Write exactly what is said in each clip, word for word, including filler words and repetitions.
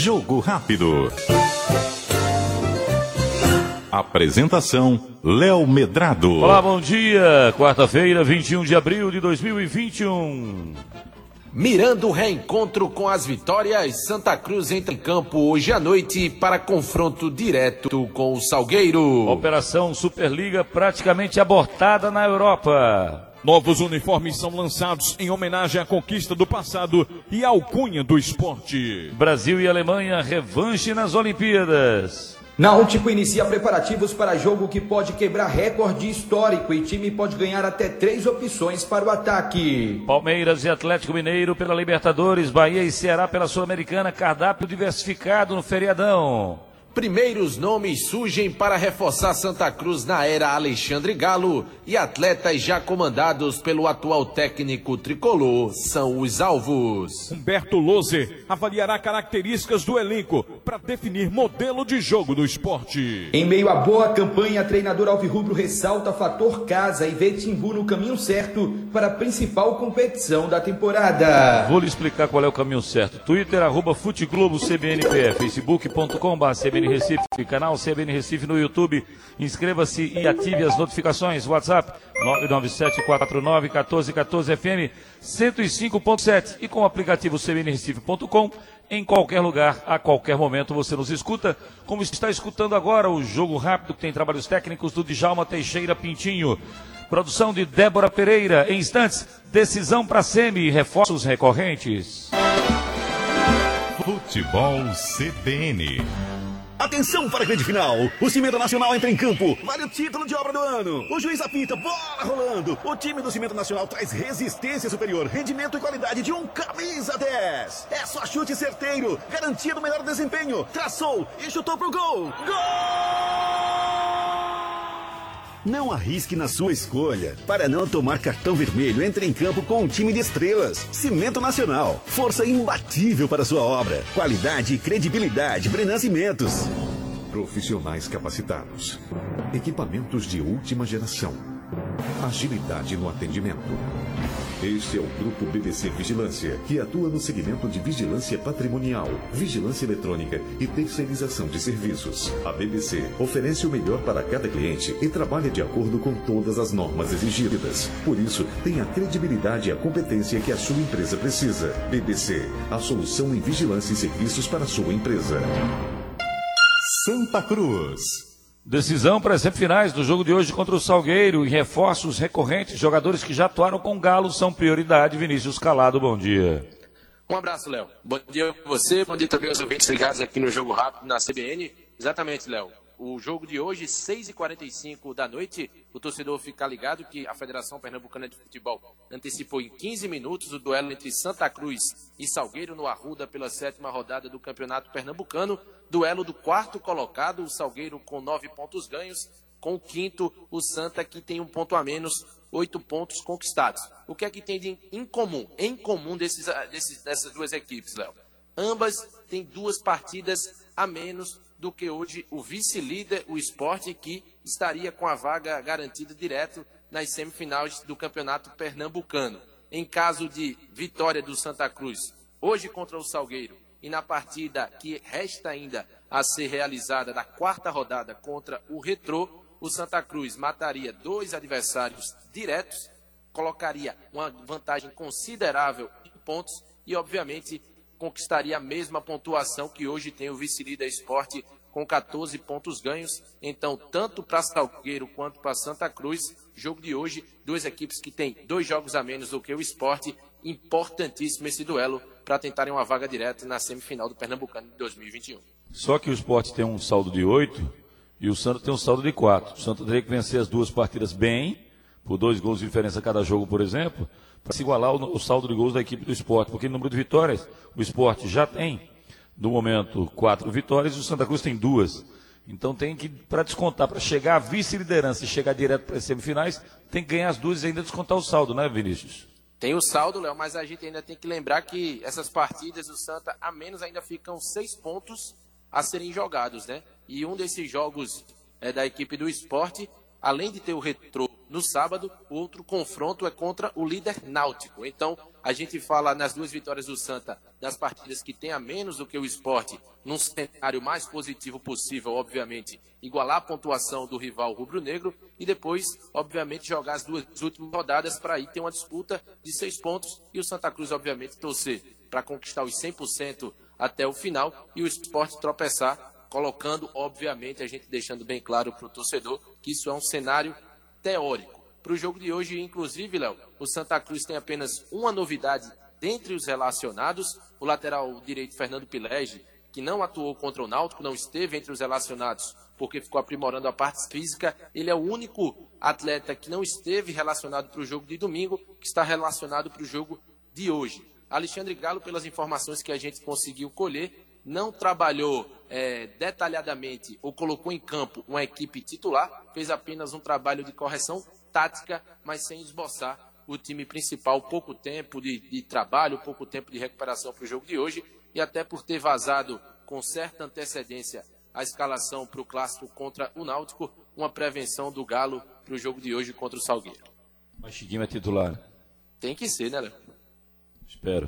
Jogo Rápido. Apresentação, Léo Medrado. Olá, bom dia. Quarta-feira, vinte e um de abril de dois mil e vinte e um. Mirando o reencontro com as vitórias, Santa Cruz entra em campo hoje à noite para confronto direto com o Salgueiro. Operação Superliga praticamente abortada na Europa. Novos uniformes são lançados em homenagem à conquista do passado e à alcunha do esporte. Brasil e Alemanha, revanche nas Olimpíadas. Náutico inicia preparativos para jogo que pode quebrar recorde histórico e time pode ganhar até três opções para o ataque. Palmeiras e Atlético Mineiro pela Libertadores, Bahia e Ceará pela Sul-Americana, cardápio diversificado no feriadão. Primeiros nomes surgem para reforçar Santa Cruz na era Alexandre Galo e atletas já comandados pelo atual técnico tricolor são os alvos. Humberto Lose avaliará características do elenco para definir modelo de jogo do esporte. Em meio à boa campanha, treinador alvirrubro ressalta fator casa e vê Timbu no caminho certo para a principal competição da temporada. Vou lhe explicar qual é o caminho certo. Twitter, arroba Futeglobo C B N P F, facebook ponto com barra C B N Recife, canal C B N Recife no YouTube. Inscreva-se e ative as notificações. WhatsApp nove nove sete quatro nove um quatro um quatro F M cento e cinco ponto sete e com o aplicativo C B N Recife ponto com. Em qualquer lugar, a qualquer momento você nos escuta, como está escutando agora o Jogo Rápido, que tem trabalhos técnicos do Djalma Teixeira Pintinho. Produção de Débora Pereira. Em instantes, decisão para semi, reforços recorrentes. Futebol C B N. Atenção para a grande final. O Cimento Nacional entra em campo. Vale o título de obra do ano. O juiz apita, bola rolando. O time do Cimento Nacional traz resistência superior, rendimento e qualidade de um camisa dez. É só chute certeiro, garantia do melhor desempenho. Traçou e chutou pro gol. Gol! Não arrisque na sua escolha. Para não tomar cartão vermelho, entre em campo com um time de estrelas. Cimento Nacional. Força imbatível para sua obra. Qualidade e credibilidade. Brenan Cimentos. Profissionais capacitados. Equipamentos de última geração. Agilidade no atendimento. Este é o Grupo B B C Vigilância, que atua no segmento de vigilância patrimonial, vigilância eletrônica e terceirização de serviços. A B B C oferece o melhor para cada cliente e trabalha de acordo com todas as normas exigidas. Por isso, tem a credibilidade e a competência que a sua empresa precisa. B B C, a solução em vigilância e serviços para a sua empresa. Santa Cruz. Decisão para as semifinais do jogo de hoje contra o Salgueiro e reforços recorrentes. Jogadores que já atuaram com o Galo são prioridade. Vinícius Calado, bom dia. Um abraço, Léo. Bom dia a você, bom dia também aos ouvintes ligados aqui no Jogo Rápido na C B N. Exatamente, Léo. O jogo de hoje, seis e quarenta e cinco da noite, o torcedor fica ligado que a Federação Pernambucana de Futebol antecipou em quinze minutos o duelo entre Santa Cruz e Salgueiro no Arruda pela sétima rodada do Campeonato Pernambucano. Duelo do quarto colocado, o Salgueiro com nove pontos ganhos, com o quinto, o Santa, que tem um ponto a menos, oito pontos conquistados. O que é que tem de incomum? Em comum desses, desses, dessas duas equipes, Léo? Ambas têm duas partidas a menos do que hoje o vice-líder, o Sport, que estaria com a vaga garantida direto nas semifinais do Campeonato Pernambucano. Em caso de vitória do Santa Cruz, hoje contra o Salgueiro, e na partida que resta ainda a ser realizada da quarta rodada contra o Retrô, o Santa Cruz mataria dois adversários diretos, colocaria uma vantagem considerável em pontos e, obviamente, conquistaria a mesma pontuação que hoje tem o vice-líder Sport com catorze pontos ganhos. Então, tanto para Salgueiro quanto para Santa Cruz, jogo de hoje, duas equipes que têm dois jogos a menos do que o Sport. Importantíssimo esse duelo para tentarem uma vaga direta na semifinal do Pernambucano de dois mil e vinte e um. Só que o Sport tem um saldo de oito e o Santa tem um saldo de quatro. O Santa teria que vencer as duas partidas bem, por dois gols de diferença a cada jogo, por exemplo, para se igualar o, o saldo de gols da equipe do Sport, porque no número de vitórias, o Sport já tem, no momento, quatro vitórias e o Santa Cruz tem duas. Então tem que, para descontar, para chegar à vice-liderança e chegar direto para as semifinais, tem que ganhar as duas e ainda descontar o saldo, né, Vinícius? Tem o saldo, Léo, mas a gente ainda tem que lembrar que essas partidas do Santa, a menos, ainda ficam seis pontos a serem jogados, né? E um desses jogos é da equipe do Sport, além de ter o Retrô no sábado, o outro confronto é contra o líder Náutico. Então, a gente fala nas duas vitórias do Santa, das partidas que tem a menos do que o Sport, num cenário mais positivo possível, obviamente, igualar a pontuação do rival rubro-negro e depois, obviamente, jogar as duas últimas rodadas para aí ter uma disputa de seis pontos e o Santa Cruz, obviamente, torcer para conquistar os cem por cento até o final e o Sport tropeçar, colocando, obviamente, a gente deixando bem claro para o torcedor que isso é um cenário teórico. Para o jogo de hoje, inclusive, Léo, o Santa Cruz tem apenas uma novidade dentre os relacionados, o lateral direito Fernando Pilege, que não atuou contra o Náutico, não esteve entre os relacionados porque ficou aprimorando a parte física. Ele é o único atleta que não esteve relacionado para o jogo de domingo, que está relacionado para o jogo de hoje. Alexandre Galo, pelas informações que a gente conseguiu colher, não trabalhou é, detalhadamente ou colocou em campo uma equipe titular, fez apenas um trabalho de correção tática, mas sem esboçar o time principal. Pouco tempo de, de trabalho, pouco tempo de recuperação para o jogo de hoje, e até por ter vazado com certa antecedência a escalação para o clássico contra o Náutico, uma prevenção do Galo para o jogo de hoje contra o Salgueiro. Mas Chiquinho é titular? Tem que ser, né, Léo? Espero.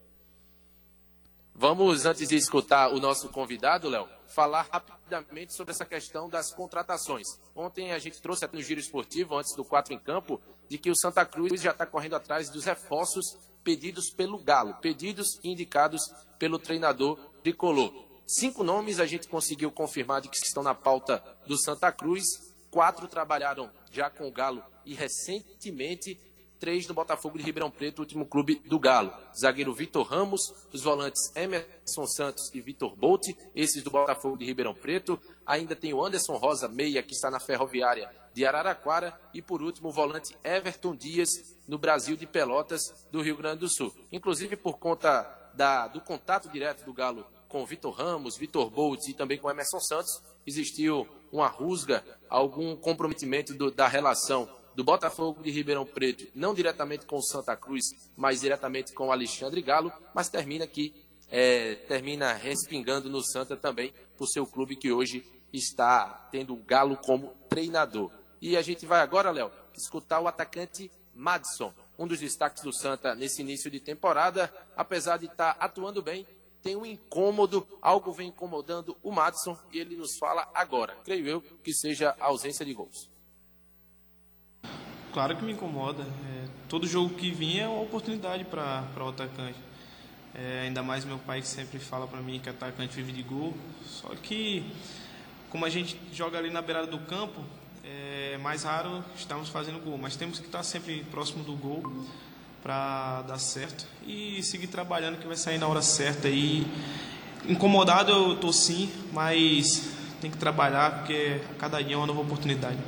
Vamos, antes de escutar o nosso convidado, Léo, falar rapidamente sobre essa questão das contratações. Ontem a gente trouxe aqui no Giro Esportivo, antes do quatro em campo, de que o Santa Cruz já está correndo atrás dos reforços pedidos pelo Galo, pedidos e indicados pelo treinador tricolor. Cinco nomes a gente conseguiu confirmar de que estão na pauta do Santa Cruz, quatro trabalharam já com o Galo e recentemente três no Botafogo de Ribeirão Preto, o último clube do Galo. Zagueiro Vitor Ramos, os volantes Emerson Santos e Vitor Bolt, esses do Botafogo de Ribeirão Preto. Ainda tem o Anderson Rosa, meia, que está na Ferroviária de Araraquara. E, por último, o volante Everton Dias, no Brasil de Pelotas, do Rio Grande do Sul. Inclusive, por conta da, do contato direto do Galo com Vitor Ramos, Vitor Bolt e também com Emerson Santos, existiu uma rusga, algum comprometimento do, da relação do Botafogo de Ribeirão Preto, não diretamente com o Santa Cruz, mas diretamente com o Alexandre Galo, mas termina aqui, é, termina respingando no Santa também, por seu clube que hoje está tendo o Galo como treinador. E a gente vai agora, Léo, escutar o atacante Madison, um dos destaques do Santa nesse início de temporada. Apesar de estar atuando bem, tem um incômodo, algo vem incomodando o Madison e ele nos fala agora, creio eu, que seja a ausência de gols. Claro que me incomoda. É, todo jogo que vinha é uma oportunidade para o atacante. É, ainda mais meu pai que sempre fala para mim que atacante vive de gol. Só que, como a gente joga ali na beirada do campo, é mais raro estarmos fazendo gol. Mas temos que estar sempre próximo do gol para dar certo. E seguir trabalhando que vai sair na hora certa. E incomodado eu estou sim, mas tem que trabalhar porque cada dia é uma nova oportunidade.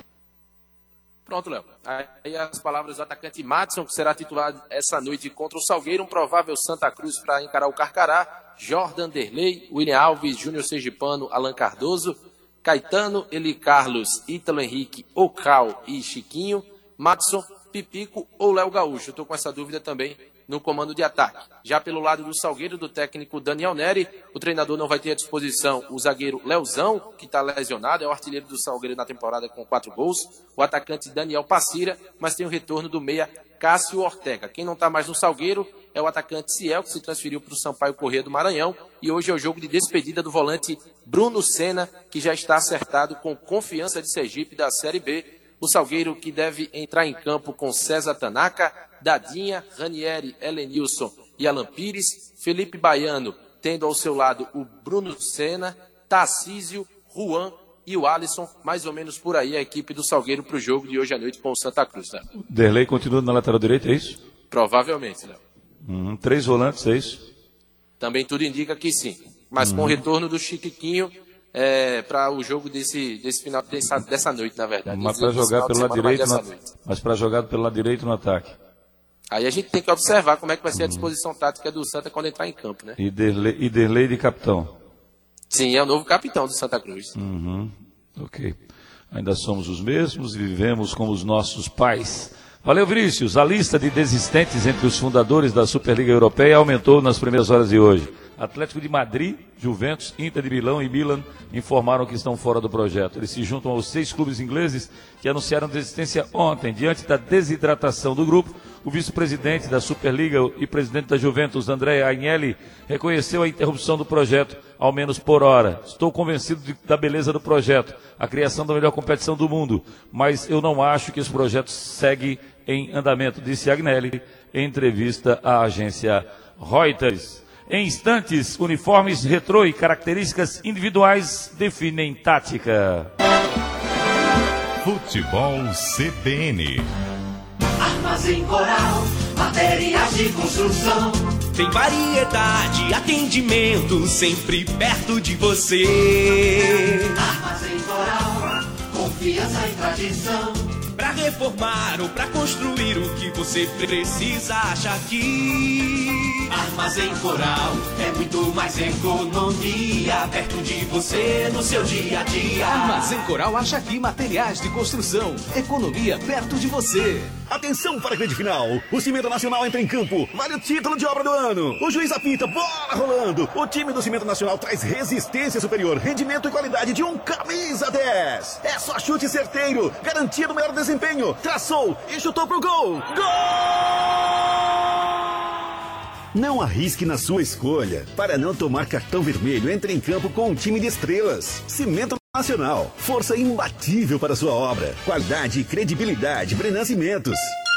Pronto, Léo. Aí as palavras do atacante Madison, que será titular essa noite contra o Salgueiro, um provável Santa Cruz para encarar o Carcará, Jordan Derlei, William Alves, Júnior Sergipano, Alan Cardoso, Caetano, Eli Carlos, Ítalo Henrique, Ocal e Chiquinho, Madison, Pipico ou Léo Gaúcho. Eu estou com essa dúvida também no comando de ataque. Já pelo lado do Salgueiro, do técnico Daniel Neri, o treinador não vai ter à disposição o zagueiro Leozão, que está lesionado, é o artilheiro do Salgueiro na temporada com quatro gols, o atacante Daniel Passira, mas tem o retorno do meia Cássio Ortega. Quem não está mais no Salgueiro é o atacante Ciel, que se transferiu para o Sampaio Corrêa do Maranhão, e hoje é o jogo de despedida do volante Bruno Senna, que já está acertado com Confiança de Sergipe da Série B. O Salgueiro que deve entrar em campo com César Tanaka, Dadinha, Ranieri, Helenilson e Alan Pires, Felipe Baiano, tendo ao seu lado o Bruno Senna, Tarcísio, Juan e o Alisson, mais ou menos por aí a equipe do Salgueiro para o jogo de hoje à noite com o Santa Cruz. Né? Derlei continua na lateral direita, é isso? Provavelmente, Léo. Uhum. Três volantes, é isso? Também tudo indica que sim, mas uhum. com o retorno do Chiquitinho é, para o jogo desse, desse final, dessa, dessa noite, na verdade. Mas para jogar pelo lado direito, no... mas para jogar pelo lado direito no ataque. Aí a gente tem que observar como é que vai ser a disposição tática do Santa quando entrar em campo, né? E Derlei, e Derlei de capitão. Sim, é o novo capitão do Santa Cruz. Uhum. Ok. Ainda somos os mesmos e vivemos como os nossos pais. Valeu, Vinícius. A lista de desistentes entre os fundadores da Superliga Europeia aumentou nas primeiras horas de hoje. Atlético de Madrid, Juventus, Inter de Milão e Milan informaram que estão fora do projeto. Eles se juntam aos seis clubes ingleses que anunciaram desistência ontem. Diante da desidratação do grupo, o vice-presidente da Superliga e presidente da Juventus, Andrea Agnelli, reconheceu a interrupção do projeto, ao menos por hora. Estou convencido de, da beleza do projeto, a criação da melhor competição do mundo, mas eu não acho que esse projeto segue em andamento, disse Agnelli em entrevista à agência Reuters. Em instantes, uniformes retrô e características individuais definem tática. Futebol C B N. Armazém Coral, materiais de construção. Tem variedade, atendimento, sempre perto de você. Armazém Coral, confiança e tradição. Pra reformar ou pra construir o que você precisa, acha aqui. Armazém Coral é muito mais economia, perto de você no seu dia a dia. Armazém Coral acha aqui materiais de construção, economia perto de você. Atenção para a grande final. O Cimento Nacional entra em campo. Vale o título de obra do ano. O juiz apita, bola rolando. O time do Cimento Nacional traz resistência superior, rendimento e qualidade de um camisa dez. É só chute certeiro, garantia do melhor desempenho. Traçou e chutou pro gol. Gol! Não arrisque na sua escolha. Para não tomar cartão vermelho, entre em campo com um time de estrelas. Cimento Nacional, força imbatível para sua obra. Qualidade e credibilidade, Brenan Cimentos.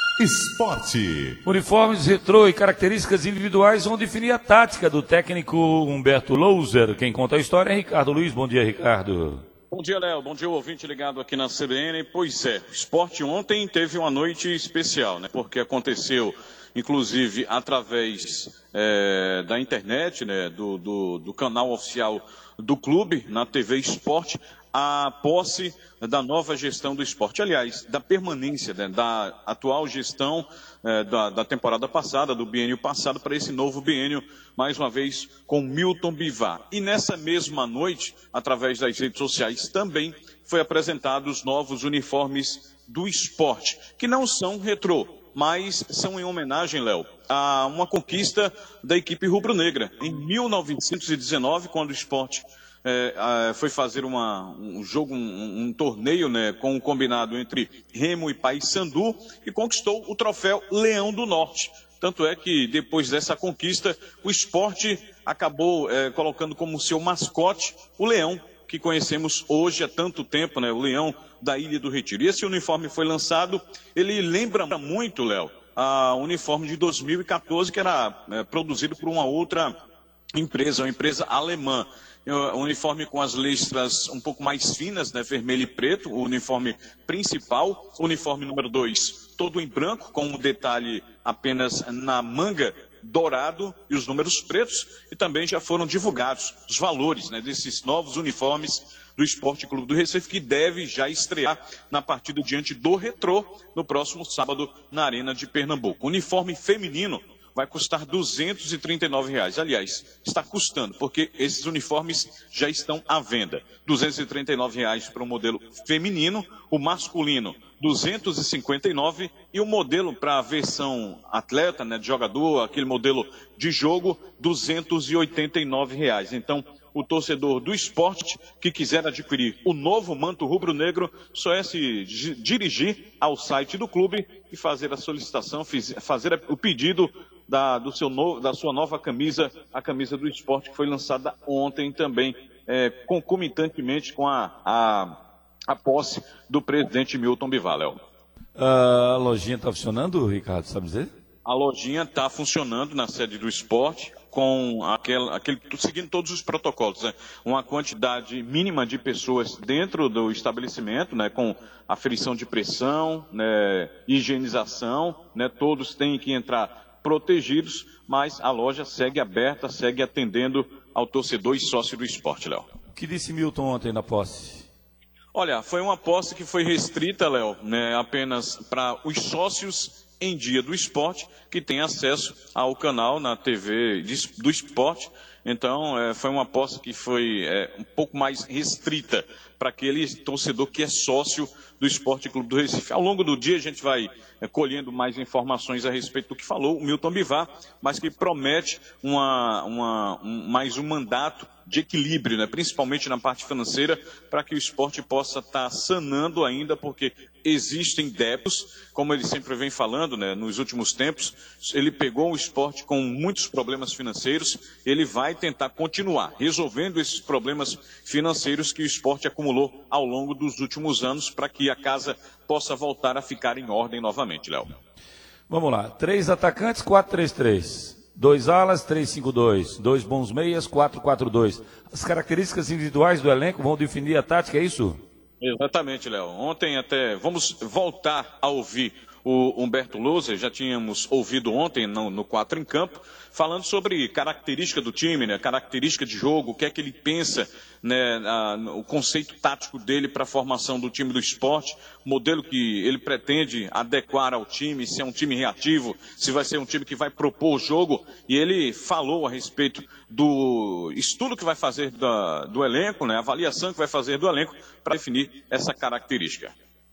Esporte. Uniformes retrô e características individuais vão definir a tática do técnico Humberto Louser. Quem conta a história é Ricardo Luiz. Bom dia, Ricardo. Bom dia, Léo. Bom dia, o ouvinte ligado aqui na C B N. Pois é, o esporte ontem teve uma noite especial, né? Porque aconteceu, inclusive, através é, da internet, né? Do, do, do canal oficial do clube, na T V Esporte, a posse da nova gestão do esporte. Aliás, da permanência, né? Da atual gestão é, da, da temporada passada, do biênio passado, para esse novo biênio, mais uma vez com Milton Bivar. E nessa mesma noite, através das redes sociais, também foi apresentados os novos uniformes do esporte, que não são retrô, mas são em homenagem, Léo, a uma conquista da equipe rubro-negra. Em mil novecentos e dezenove, quando o esporte é, é, foi fazer uma, um jogo, um, um torneio, né, com um combinado entre Remo e Paysandu, e conquistou o troféu Leão do Norte. Tanto é que, depois dessa conquista, o esporte acabou é, colocando como seu mascote o leão, que conhecemos hoje há tanto tempo, né, o leão da Ilha do Retiro. E esse uniforme foi lançado, ele lembra muito, Léo, a uniforme de dois mil e quatorze, que era é, produzido por uma outra empresa, uma empresa alemã. O uniforme com as listras um pouco mais finas, né, vermelho e preto, o uniforme principal. O uniforme número dois, todo em branco, com um detalhe apenas na manga, dourado, e os números pretos. E também já foram divulgados os valores, né, desses novos uniformes do Esporte Clube do Recife, que deve já estrear na partida diante do Retrô no próximo sábado na Arena de Pernambuco. O uniforme feminino vai custar duzentos e trinta e nove reais. Aliás, está custando, porque esses uniformes já estão à venda. duzentos e trinta e nove reais para o modelo feminino, o masculino duzentos e cinquenta e nove reais e o modelo para a versão atleta, né, de jogador, aquele modelo de jogo, duzentos e oitenta e nove reais. Então, o torcedor do esporte que quiser adquirir o novo manto rubro-negro, só é se dirigir ao site do clube e fazer a solicitação, fazer o pedido da, do seu novo, da sua nova camisa, a camisa do esporte, que foi lançada ontem também, é, concomitantemente com a, a, a posse do presidente Milton Bivar, Léo. A lojinha está funcionando, Ricardo, sabe dizer? A lojinha está funcionando na sede do esporte, com aquele, aquele, seguindo todos os protocolos, né? Uma quantidade mínima de pessoas dentro do estabelecimento, né? Com aferição de pressão, né? Higienização, né? Todos têm que entrar protegidos, mas a loja segue aberta, segue atendendo ao torcedor e sócio do esporte, Léo. O que disse Milton ontem na posse? Olha, foi uma posse que foi restrita, Léo, né, apenas para os sócios em Dia do Esporte, que tem acesso ao canal na T V do esporte. Então, é, foi uma aposta que foi é, um pouco mais restrita para aquele torcedor que é sócio do Esporte Clube do Recife. Ao longo do dia a gente vai é, colhendo mais informações a respeito do que falou o Milton Bivar, mas que promete uma, uma, um, mais um mandato de equilíbrio, né? Principalmente na parte financeira, para que o esporte possa estar tá sanando ainda, porque existem débitos, como ele sempre vem falando, né? Nos últimos tempos, ele pegou o esporte com muitos problemas financeiros, ele vai tentar continuar resolvendo esses problemas financeiros que o esporte acumulou ao longo dos últimos anos, para que a casa possa voltar a ficar em ordem novamente, Léo. Vamos lá, três atacantes, quatro três três. Dois alas, três cinco dois. Dois bons meias, quatro quatro dois. As características individuais do elenco vão definir a tática, é isso? Exatamente, Léo. Ontem até, vamos voltar a ouvir o Humberto Louser, já tínhamos ouvido ontem no, no quatro em campo, falando sobre característica do time, né, característica de jogo, o que é que ele pensa, né, a, o conceito tático dele para a formação do time do esporte, modelo que ele pretende adequar ao time, se é um time reativo, se vai ser um time que vai propor o jogo, e ele falou a respeito do estudo que vai fazer da, do elenco, né, a avaliação que vai fazer do elenco para definir essa característica.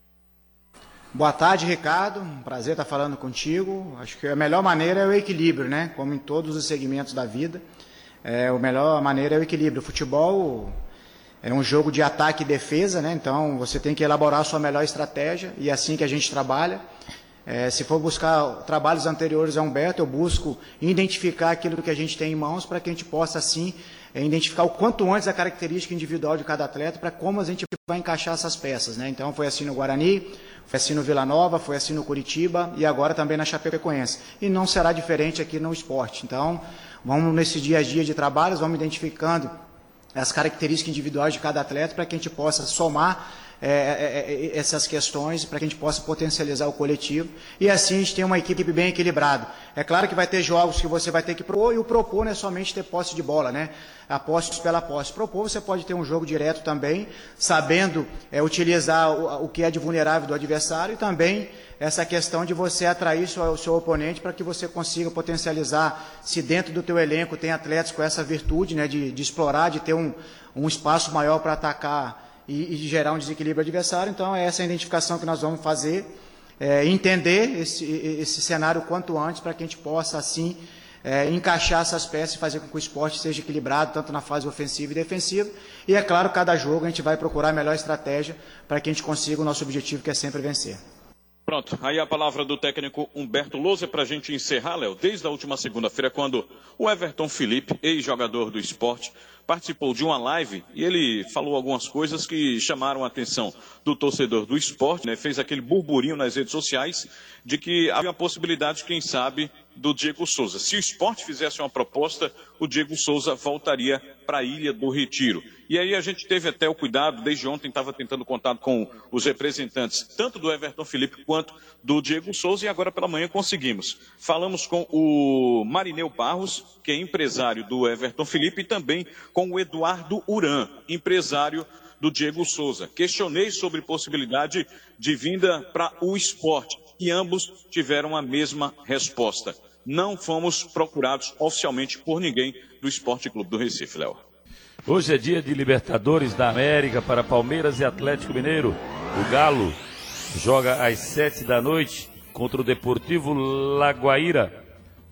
Boa tarde, Ricardo. Um prazer estar falando contigo. Acho que a melhor maneira é o equilíbrio, né? Como em todos os segmentos da vida. É, a melhor maneira é o equilíbrio. O futebol é um jogo de ataque e defesa, né? Então você tem que elaborar a sua melhor estratégia e é assim que a gente trabalha. É, se for buscar trabalhos anteriores a Humberto, eu busco identificar aquilo que a gente tem em mãos para que a gente possa, assim, é, identificar o quanto antes a característica individual de cada atleta para como a gente vai encaixar essas peças, né? Então foi assim no Guarani, foi assim no Vila Nova, foi assim no Curitiba e agora também na Chapecoense. E não será diferente aqui no esporte. Então, vamos nesse dia a dia de trabalhos, vamos identificando as características individuais de cada atleta para que a gente possa somar é, é, essas questões, para que a gente possa potencializar o coletivo e assim a gente tem uma equipe bem equilibrada. É claro que vai ter jogos que você vai ter que propor, e o propor não é somente ter posse de bola, né? A posse pela posse. Propor, você pode ter um jogo direto também, sabendo é, utilizar o, o que é de vulnerável do adversário e também essa questão de você atrair o seu oponente para que você consiga potencializar, se dentro do teu elenco tem atletas com essa virtude, né, de, de explorar, de ter um, um espaço maior para atacar e, e gerar um desequilíbrio adversário. Então é essa a identificação que nós vamos fazer, é, entender esse, esse cenário quanto antes para que a gente possa assim é, encaixar essas peças e fazer com que o esporte seja equilibrado tanto na fase ofensiva e defensiva. E é claro, cada jogo a gente vai procurar a melhor estratégia para que a gente consiga o nosso objetivo, que é sempre vencer. Pronto, aí a palavra do técnico Humberto Louser para a gente encerrar, Léo. Desde a última segunda-feira, quando o Everton Felipe, ex-jogador do esporte, participou de uma live e ele falou algumas coisas que chamaram a atenção do torcedor do esporte, né? Fez aquele burburinho nas redes sociais de que havia a possibilidade, quem sabe, do Diego Souza. Se o esporte fizesse uma proposta, o Diego Souza voltaria para a Ilha do Retiro. E aí a gente teve até o cuidado, desde ontem estava tentando contato com os representantes, tanto do Everton Felipe quanto do Diego Souza, e agora pela manhã conseguimos. Falamos com o Marineu Barros, que é empresário do Everton Felipe, e também com o Eduardo Uran, empresário do Diego Souza. Questionei sobre possibilidade de vinda para o esporte e ambos tiveram a mesma resposta. Não fomos procurados oficialmente por ninguém do Esporte Clube do Recife, Léo. Hoje é dia de Libertadores da América para Palmeiras e Atlético Mineiro. O Galo joga às sete da noite contra o Deportivo Laguaira,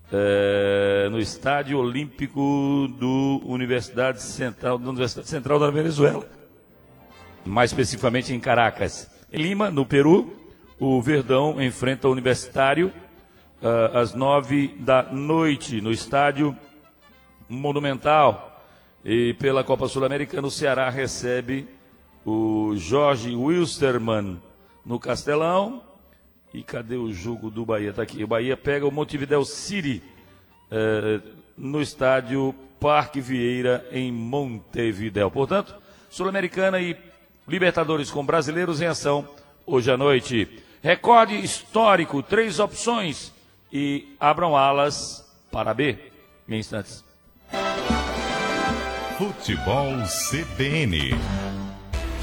é, no Estádio Olímpico do Universidade Central, da Universidade Central da Venezuela. Mais especificamente em Caracas. Em Lima, no Peru, o Verdão enfrenta o Universitário uh, às nove da noite no Estádio Monumental. E pela Copa Sul-Americana, o Ceará recebe o Jorge Wilstermann no Castelão. E cadê o jogo do Bahia? Está aqui. O Bahia pega o Montevideo City uh, no Estádio Parque Vieira, em Montevideo. Portanto, Sul-Americana e Libertadores com brasileiros em ação hoje à noite. Recorde histórico, três opções e abram alas para B em instantes. Futebol C B N.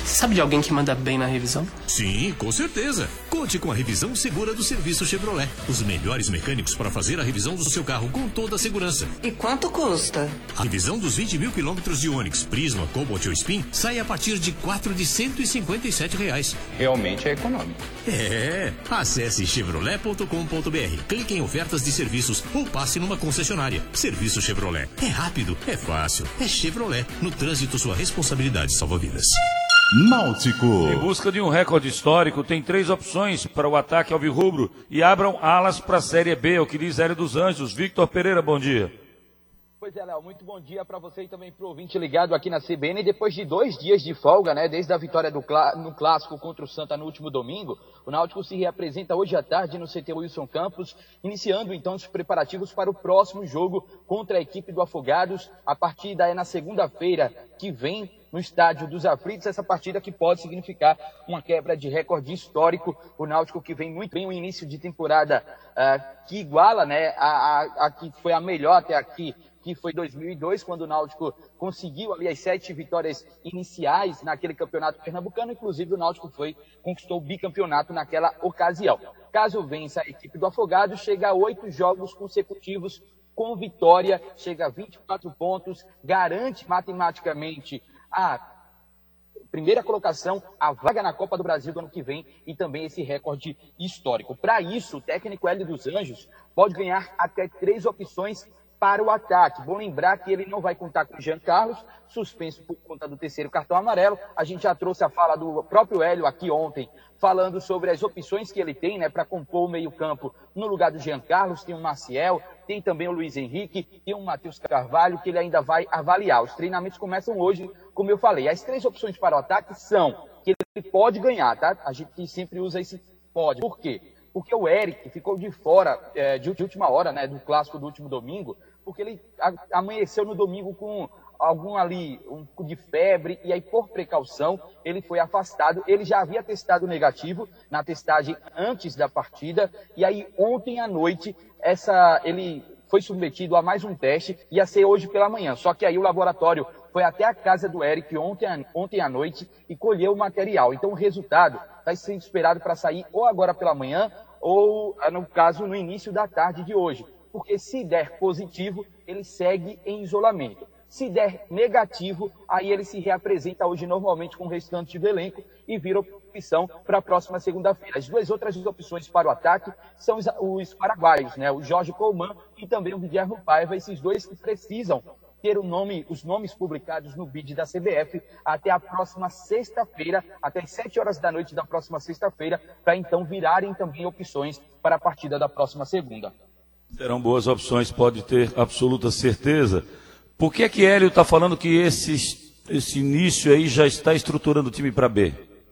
Você sabe de alguém que manda bem na revisão? Sim, com certeza. Conte com a revisão segura do Serviço Chevrolet. Os melhores mecânicos para fazer a revisão do seu carro com toda a segurança. E quanto custa? A revisão dos vinte mil quilômetros de Onix, Prisma, Cobalt ou Spin sai a partir de quatro de cento e cinquenta e sete reais. Realmente é econômico. É. Acesse chevrolet ponto com ponto br, clique em ofertas de serviços ou passe numa concessionária. Serviço Chevrolet. É rápido, é fácil, é Chevrolet. No trânsito, sua responsabilidade salva vidas. Náutico. Em busca de um recorde histórico, tem três opções para o ataque alvirrubro e abram alas para a Série B, é o que diz Hélio dos Anjos. Victor Pereira, bom dia. Pois é, Léo, muito bom dia para você e também para o ouvinte ligado aqui na C B N. Depois de dois dias de folga, né, desde a vitória do clá- no Clássico contra o Santa no último domingo, o Náutico se reapresenta hoje à tarde no C T Wilson Campos, iniciando então os preparativos para o próximo jogo contra a equipe do Afogados. A partida é na segunda-feira que vem no Estádio dos Aflitos, essa partida que pode significar uma quebra de recorde histórico. O Náutico que vem muito bem, um início de temporada uh, que iguala, né, a, a, a que foi a melhor até aqui, que foi dois mil e dois, quando o Náutico conseguiu ali as sete vitórias iniciais naquele campeonato pernambucano. Inclusive o Náutico foi, conquistou o bicampeonato naquela ocasião. Caso vença a equipe do Afogados, chega a oito jogos consecutivos com vitória, chega a vinte e quatro pontos, garante matematicamente a primeira colocação, a vaga na Copa do Brasil do ano que vem e também esse recorde histórico. Para isso, o técnico Hélio dos Anjos pode ganhar até três opções para o ataque. Bom lembrar que ele não vai contar com o Jean Carlos, suspenso por conta do terceiro cartão amarelo. A gente já trouxe a fala do próprio Hélio aqui ontem, falando sobre as opções que ele tem, né, para compor o meio-campo no lugar do Jean Carlos. Tem o Maciel, tem também o Luiz Henrique, tem o Matheus Carvalho, que ele ainda vai avaliar. Os treinamentos começam hoje, como eu falei. As três opções para o ataque são que ele pode ganhar, tá? A gente sempre usa esse pode. Por quê? Porque o Eric ficou de fora é, de, de última hora, né, do clássico do último domingo, porque ele a, amanheceu no domingo com algum ali, um de febre, e aí por precaução ele foi afastado. Ele já havia testado negativo na testagem antes da partida, e aí ontem à noite essa, ele foi submetido a mais um teste, ia ser hoje pela manhã, só que aí o laboratório foi até a casa do Eric ontem, ontem à noite e colheu o material. Então o resultado vai ser esperado para sair ou agora pela manhã, ou, no caso, no início da tarde de hoje. Porque se der positivo, ele segue em isolamento. Se der negativo, aí ele se reapresenta hoje normalmente com o restante do elenco e vira opção para a próxima segunda-feira. As duas outras opções para o ataque são os, os paraguaios, né? O Jorge Colman e também o Guilherme Paiva, esses dois que precisam ter o nome, os nomes publicados no bid da C B F até a próxima sexta-feira, até as sete horas da noite da próxima sexta-feira, para então virarem também opções para a partida da próxima segunda. Serão boas opções, pode ter absoluta certeza. Por que é que Hélio está falando que esse, esse início aí já está estruturando o time para B?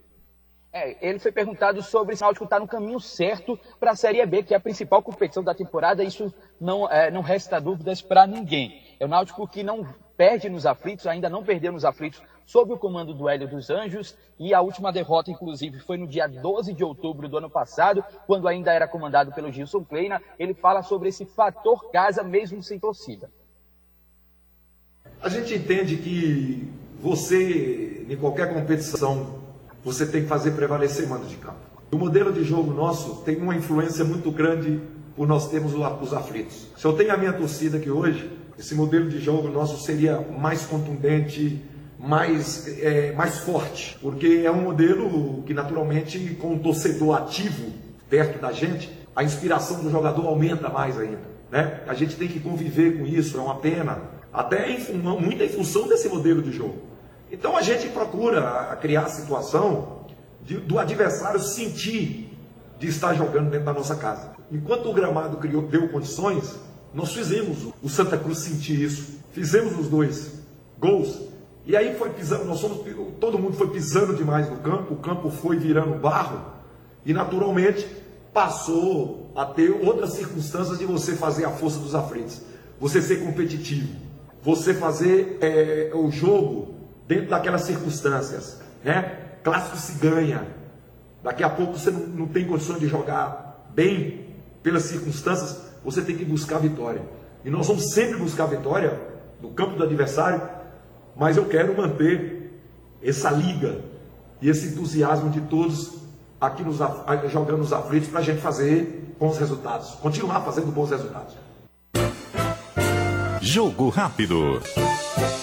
É, ele foi perguntado sobre se o Náutico está no caminho certo para a Série B, que é a principal competição da temporada. Isso não, é, não resta dúvidas para ninguém. É o Náutico que não perde nos aflitos, ainda não perdeu nos aflitos, sob o comando do Hélio dos Anjos, e a última derrota, inclusive, foi no dia doze de outubro do ano passado, quando ainda era comandado pelo Gilson Kleina. Ele fala sobre esse fator casa, mesmo sem torcida. A gente entende que você, em qualquer competição, você tem que fazer prevalecer mando de campo. O modelo de jogo nosso tem uma influência muito grande por nós termos os aflitos. Se eu tenho a minha torcida aqui hoje, esse modelo de jogo nosso seria mais contundente, mais, é, mais forte, porque é um modelo que naturalmente, com o torcedor ativo perto da gente, a inspiração do jogador aumenta mais ainda, né? A gente tem que conviver com isso, é uma pena, até em, muito em função desse modelo de jogo. Então a gente procura criar a situação de, do adversário sentir de estar jogando dentro da nossa casa. Enquanto o gramado criou, deu condições, nós fizemos o Santa Cruz sentir isso. Fizemos os dois gols. E aí foi pisando, nós somos, todo mundo foi pisando demais no campo, o campo foi virando barro e naturalmente passou a ter outras circunstâncias de você fazer a força dos aflitos. Você ser competitivo, você fazer é, o jogo dentro daquelas circunstâncias, né? Clássico se ganha. Daqui a pouco você não, não tem condições de jogar bem pelas circunstâncias, você tem que buscar a vitória. E nós vamos sempre buscar a vitória no campo do adversário, mas eu quero manter essa liga e esse entusiasmo de todos aqui nos, jogando nos aflitos para a gente fazer bons resultados, continuar fazendo bons resultados. Jogo rápido.